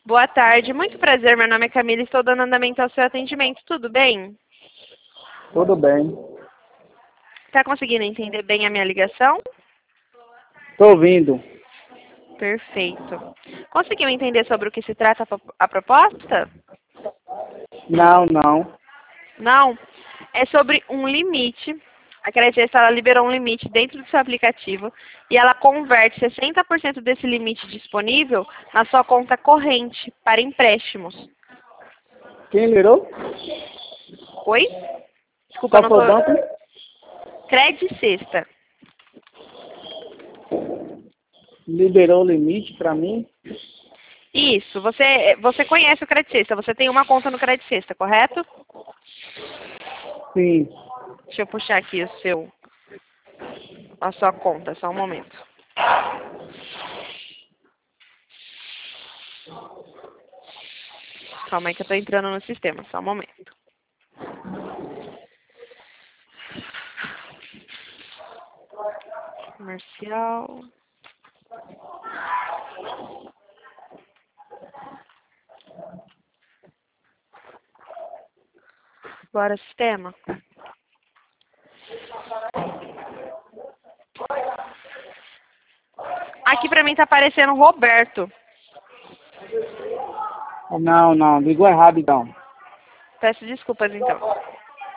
Boa tarde, muito prazer. Meu nome é Camila e estou dando andamento ao seu atendimento. Tudo bem? Tudo bem. Está conseguindo entender bem a minha ligação? Estou ouvindo. Perfeito. Conseguiu entender sobre o que se trata a proposta? Não. Não. É sobre um limite. A Creditesta ela liberou um limite dentro do seu aplicativo e ela converte 60% desse limite disponível na sua conta corrente para empréstimos. Quem liberou? Oi? Desculpa, Qual não foi o tô... banco? Credicesta. Liberou o limite para mim? Isso. Você conhece o Credicesta. Você tem uma conta no Credicesta, correto? Sim. Deixa eu puxar aqui a sua conta, só um momento. Calma aí que eu tô entrando no sistema, só um momento. Comercial. Bora, sistema. Aqui pra mim tá aparecendo Roberto. Não. Ligou errado então. Peço desculpas então.